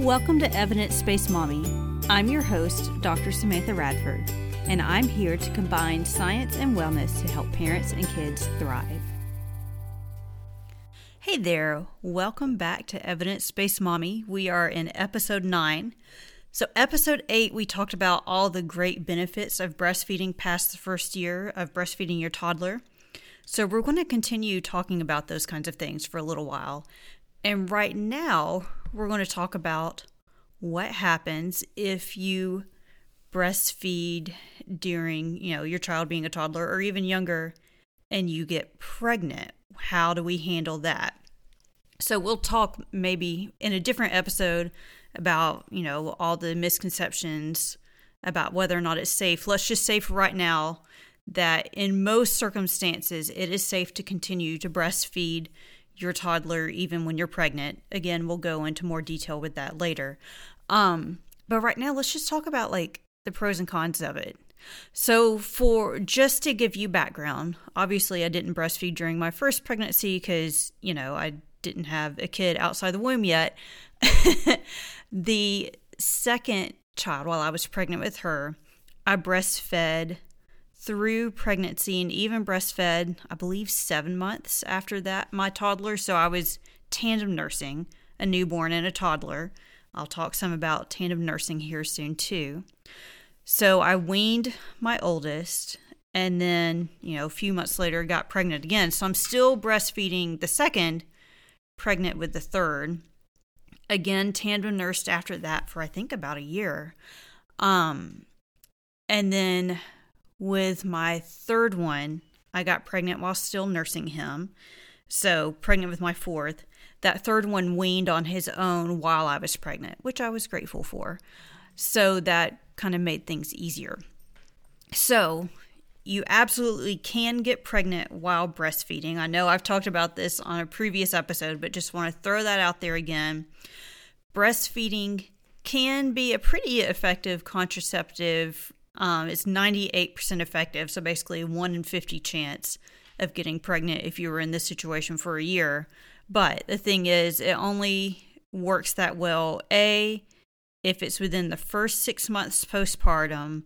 Welcome to Evidence-Based Mommy. I'm your host, Dr. Samantha Radford, and I'm here to combine science and wellness to help parents and kids thrive. Hey there, welcome back to Evidence-Based Mommy. We are in episode 9. So episode 8, we talked about all the great benefits of breastfeeding past the first year of breastfeeding your toddler. So we're going to continue talking about those kinds of things for a little while. And right now, we're going to talk about what happens if you breastfeed during, your child being a toddler or even younger and you get pregnant. How do we handle that? So we'll talk maybe in a different episode about, all the misconceptions about whether or not it's safe. Let's just say for right now that in most circumstances, it is safe to continue to breastfeed your toddler even when you're pregnant. Again, we'll go into more detail with that later. But right now, let's just talk about the pros and cons of it. So just to give you background, obviously I didn't breastfeed during my first pregnancy because, I didn't have a kid outside the womb yet. The second child, while I was pregnant with her, I breastfed through pregnancy and even breastfed, I believe, 7 months after that, my toddler. So I was tandem nursing a newborn and a toddler. I'll talk some about tandem nursing here soon too. So I weaned my oldest and then, a few months later got pregnant again. So I'm still breastfeeding the second, pregnant with the third. Again, tandem nursed after that for I think about a year. And then with my third one, I got pregnant while still nursing him. So pregnant with my fourth. That third one weaned on his own while I was pregnant, which I was grateful for. So that kind of made things easier. So you absolutely can get pregnant while breastfeeding. I know I've talked about this on a previous episode, but just want to throw that out there again. Breastfeeding can be a pretty effective contraceptive. It's 98% effective, so basically 1 in 50 chance of getting pregnant if you were in this situation for a year. But the thing is, it only works that well, A, if it's within the first 6 months postpartum,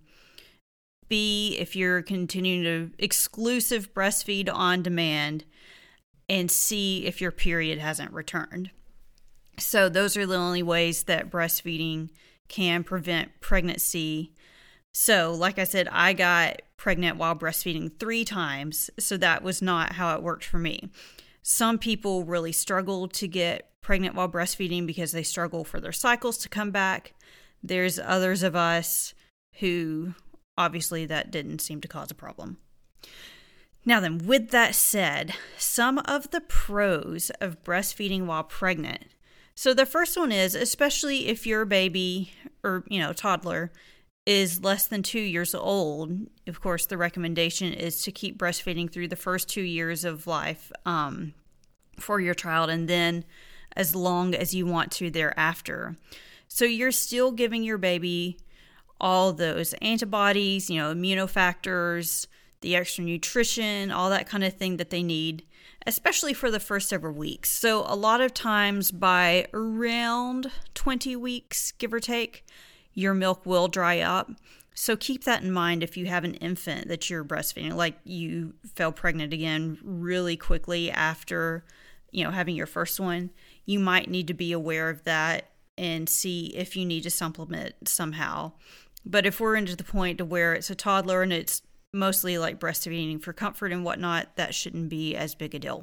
B, if you're continuing to exclusive breastfeed on demand, and C, if your period hasn't returned. So those are the only ways that breastfeeding can prevent pregnancy. So, like I said, I got pregnant while breastfeeding 3 times, so that was not how it worked for me. Some people really struggle to get pregnant while breastfeeding because they struggle for their cycles to come back. There's others of us who, obviously, that didn't seem to cause a problem. Now then, with that said, some of the pros of breastfeeding while pregnant. So the first one is, especially if your baby or, toddler is less than 2 years old, of course, the recommendation is to keep breastfeeding through the first 2 years of life for your child, and then as long as you want to thereafter. So you're still giving your baby all those antibodies, immunofactors, the extra nutrition, all that kind of thing that they need, especially for the first several weeks. So a lot of times by around 20 weeks, give or take, your milk will dry up. So keep that in mind if you have an infant that you're breastfeeding, like you fell pregnant again really quickly after, having your first one. You might need to be aware of that and see if you need to supplement somehow. But if we're into the point to where it's a toddler and it's mostly like breastfeeding for comfort and whatnot, that shouldn't be as big a deal.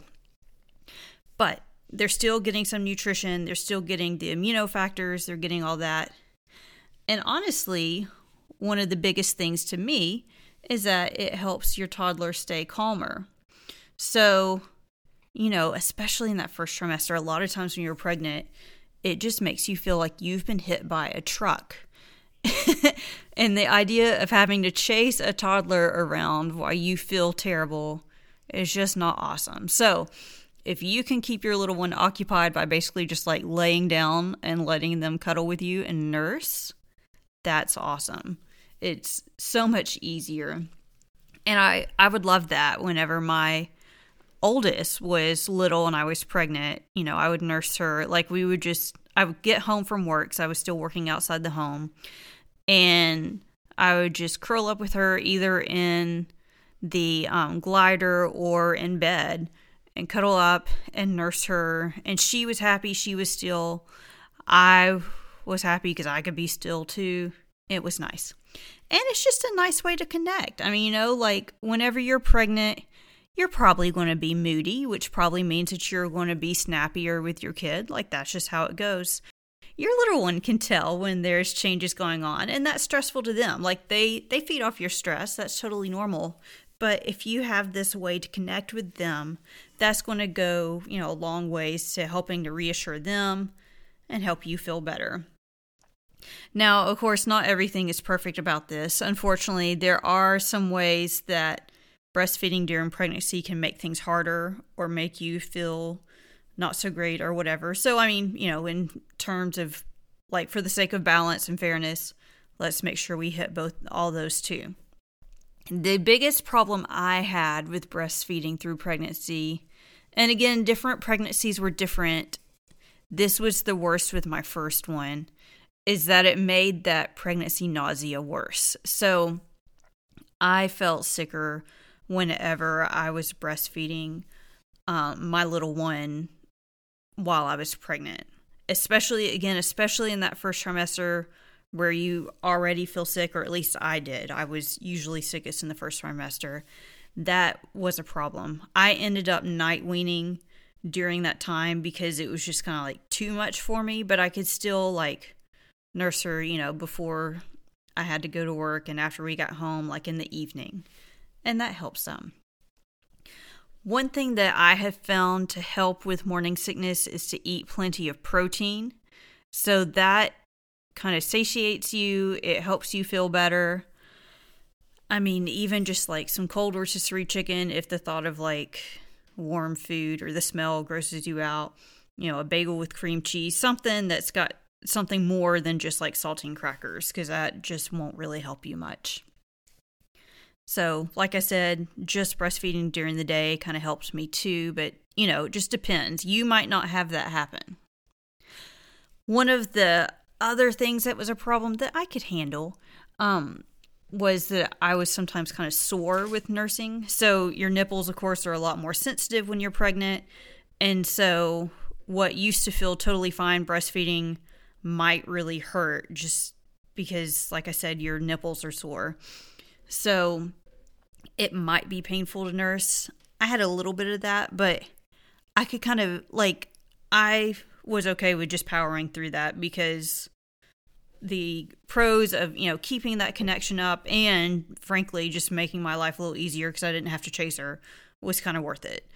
But they're still getting some nutrition. They're still getting the immunofactors. They're getting all that. And honestly, one of the biggest things to me is that it helps your toddler stay calmer. So, especially in that first trimester, a lot of times when you're pregnant, it just makes you feel like you've been hit by a truck. And the idea of having to chase a toddler around while you feel terrible is just not awesome. So if you can keep your little one occupied by basically just laying down and letting them cuddle with you and nurse, that's awesome. It's so much easier. And I would love that whenever my oldest was little and I was pregnant, I would nurse her. I would get home from work, so I was still working outside the home, and I would just curl up with her either in the glider or in bed and cuddle up and nurse her. And she was happy she was still. I was happy because I could be still too. It was nice. And it's just a nice way to connect. I mean, like whenever you're pregnant, you're probably going to be moody, which probably means that you're going to be snappier with your kid. Like that's just how it goes. Your little one can tell when there's changes going on, and that's stressful to them. Like they feed off your stress. That's totally normal. But if you have this way to connect with them, that's going to go, a long ways to helping to reassure them and help you feel better. Now, of course, not everything is perfect about this. Unfortunately, there are some ways that breastfeeding during pregnancy can make things harder or make you feel not so great or whatever. So, I mean, in terms of, like, for the sake of balance and fairness, let's make sure we hit all those too. The biggest problem I had with breastfeeding through pregnancy, and again, different pregnancies were different. This was the worst with my first one, is that it made that pregnancy nausea worse. So I felt sicker whenever I was breastfeeding my little one while I was pregnant. Especially in that first trimester where you already feel sick, or at least I did. I was usually sickest in the first trimester. That was a problem. I ended up night weaning during that time because it was just kind of like too much for me, but I could still like nurse her, before I had to go to work and after we got home, like in the evening. And that helps some. One thing that I have found to help with morning sickness is to eat plenty of protein. So that kind of satiates you. It helps you feel better. I mean, even just like some cold rotisserie chicken, if the thought of like warm food or the smell grosses you out, a bagel with cream cheese, something that's got something more than just like saltine crackers, because that just won't really help you much. So, like I said, just breastfeeding during the day kind of helps me too, but, it just depends. You might not have that happen. One of the other things that was a problem that I could handle was that I was sometimes kind of sore with nursing. So your nipples, of course, are a lot more sensitive when you're pregnant. And so what used to feel totally fine breastfeeding might really hurt just because, like I said, your nipples are sore. So it might be painful to nurse. I had a little bit of that, but I could kind of, I was okay with just powering through that because the pros of, keeping that connection up and, frankly, just making my life a little easier because I didn't have to chase her was kind of worth it.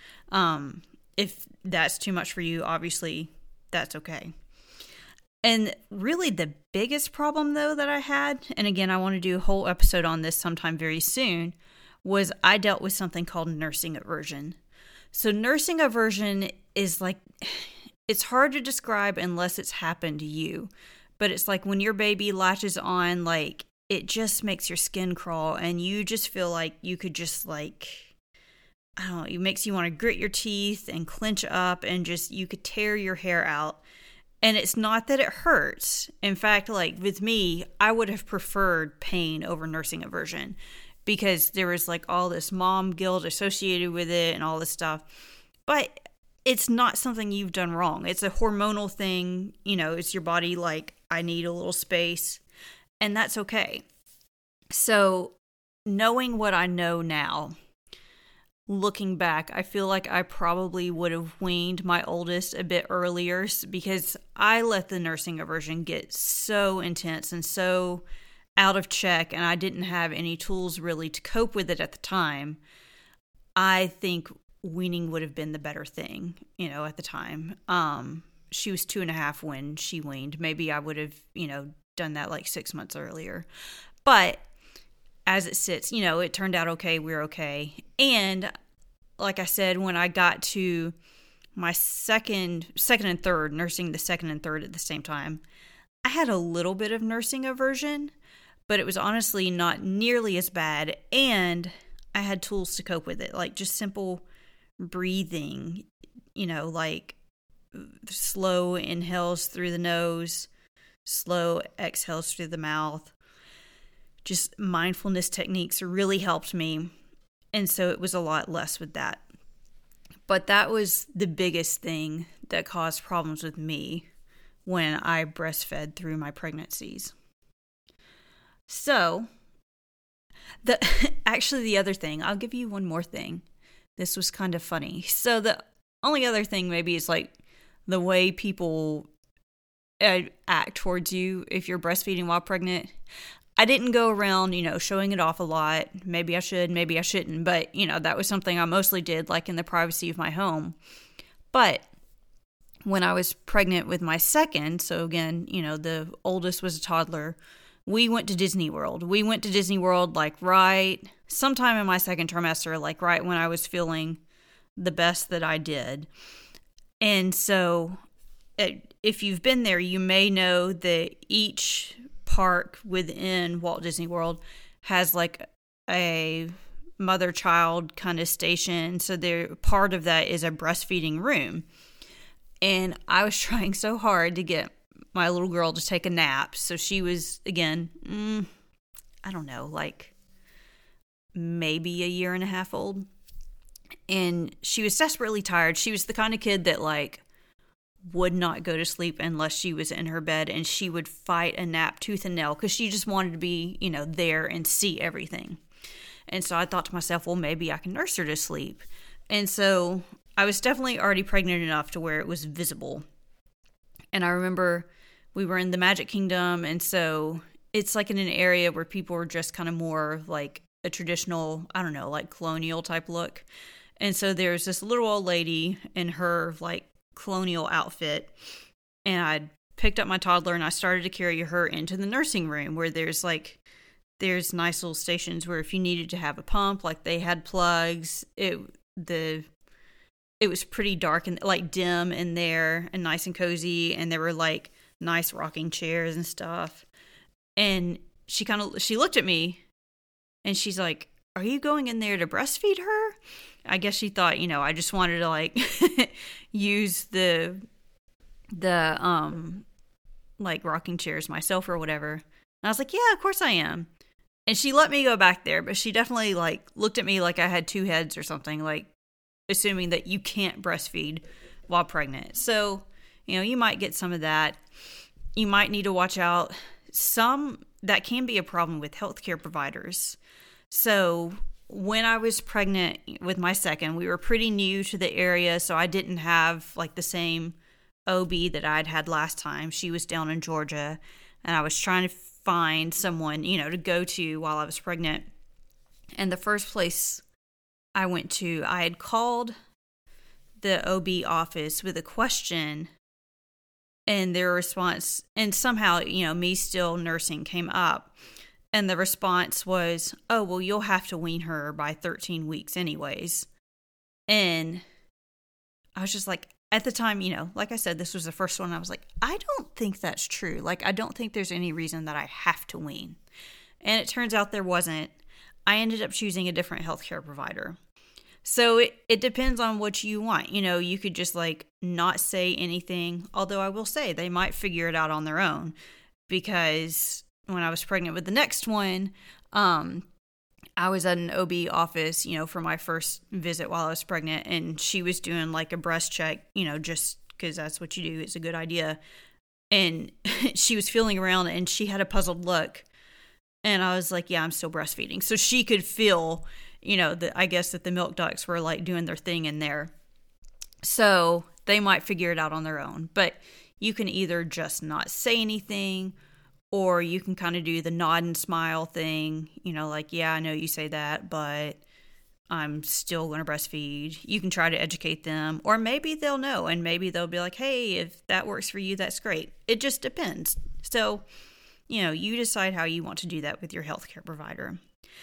If that's too much for you, obviously, that's okay. And really the biggest problem, though, that I had, and again, I want to do a whole episode on this sometime very soon, was I dealt with something called nursing aversion. So nursing aversion is it's hard to describe unless it's happened to you. But it's like when your baby latches on, it just makes your skin crawl and you just feel like you could just I don't know, it makes you want to grit your teeth and clench up and just, you could tear your hair out. And it's not that it hurts. In fact, with me, I would have preferred pain over nursing aversion because there was all this mom guilt associated with it and all this stuff. But it's not something you've done wrong. It's a hormonal thing. It's your body I need a little space, and that's okay. So knowing what I know now, looking back, I feel like I probably would have weaned my oldest a bit earlier because I let the nursing aversion get so intense and so out of check, and I didn't have any tools really to cope with it at the time. I think weaning would have been the better thing, at the time. She was 2.5 when she weaned. Maybe I would have, done that 6 months earlier. But as it sits, it turned out okay. We're okay. And like I said, when I got to my second and third, nursing the second and third at the same time, I had a little bit of nursing aversion, but it was honestly not nearly as bad. And I had tools to cope with it, just simple breathing, slow inhales through the nose, slow exhales through the mouth. Just mindfulness techniques really helped me. And so it was a lot less with that. But that was the biggest thing that caused problems with me when I breastfed through my pregnancies. So, the other thing, I'll give you one more thing. This was kind of funny. So the only other thing maybe is like the way people act towards you if you're breastfeeding while pregnant. I didn't go around, showing it off a lot. Maybe I should, maybe I shouldn't. But, that was something I mostly did, like in the privacy of my home. But when I was pregnant with my second, so again, the oldest was a toddler, we went to Disney World. We went to Disney World sometime in my second trimester, right when I was feeling the best that I did. And so if you've been there, you may know that each park within Walt Disney World has like a mother-child kind of station. So part of that is a breastfeeding room. And I was trying so hard to get my little girl to take a nap. So she was, again, I don't know, maybe a year and a half old. And she was desperately tired. She was the kind of kid that would not go to sleep unless she was in her bed, and she would fight a nap tooth and nail because she just wanted to be, there and see everything. And so I thought to myself, well, maybe I can nurse her to sleep. And so I was definitely already pregnant enough to where it was visible. And I remember we were in the Magic Kingdom, and so it's in an area where people are just kind of more like a traditional, I don't know, colonial type look. And so there's this little old lady in her colonial outfit, and I picked up my toddler and I started to carry her into the nursing room where there's nice little stations where if you needed to have a pump, they had plugs. It was pretty dark and dim in there and nice and cozy, and there were nice rocking chairs and stuff. And she looked at me and she's like, "Are you going in there to breastfeed her?" I guess she thought, I just wanted to use the rocking chairs myself or whatever. And I was like, "Yeah, of course I am." And she let me go back there, but she definitely looked at me like I had two heads or something, assuming that you can't breastfeed while pregnant. So, you might get some of that. You might need to watch out. That can be a problem with healthcare providers. So when I was pregnant with my second, we were pretty new to the area, so I didn't have the same OB that I'd had last time. She was down in Georgia, and I was trying to find someone, to go to while I was pregnant. And the first place I went to, I had called the OB office with a question, and their response, and somehow, me still nursing came up. And the response was, "Oh, well, you'll have to wean her by 13 weeks anyways." And I was just at the time, like I said, this was the first one. I was like, I don't think that's true. I don't think there's any reason that I have to wean. And it turns out there wasn't. I ended up choosing a different healthcare provider. So it depends on what you want. You could just not say anything. Although I will say they might figure it out on their own, because when I was pregnant with the next one, I was at an OB office, for my first visit while I was pregnant, and she was doing a breast check, just because that's what you do. It's a good idea. And she was feeling around and she had a puzzled look. And I was like, yeah, I'm still breastfeeding. So she could feel, I guess that the milk ducts were doing their thing in there. So they might figure it out on their own. But you can either just not say anything, or you can kind of do the nod and smile thing, yeah, I know you say that, but I'm still going to breastfeed. You can try to educate them, or maybe they'll know, and maybe they'll be like, hey, if that works for you, that's great. It just depends. So, you decide how you want to do that with your healthcare provider.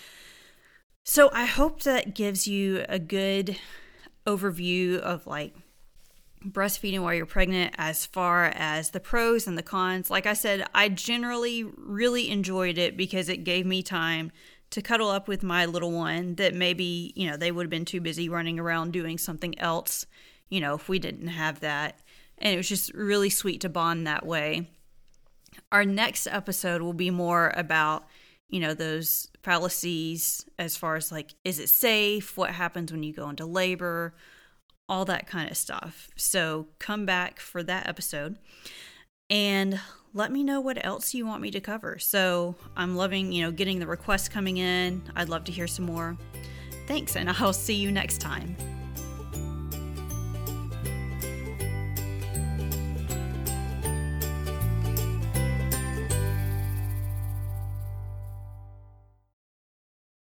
So I hope that gives you a good overview of breastfeeding while you're pregnant, as far as the pros and the cons. Like I said, I generally really enjoyed it because it gave me time to cuddle up with my little one that maybe, they would have been too busy running around doing something else, if we didn't have that. And it was just really sweet to bond that way. Our next episode will be more about, those fallacies as far as like, is it safe? What happens when you go into labor? All that kind of stuff. So come back for that episode and let me know what else you want me to cover. So I'm loving, getting the requests coming in. I'd love to hear some more. Thanks, and I'll see you next time.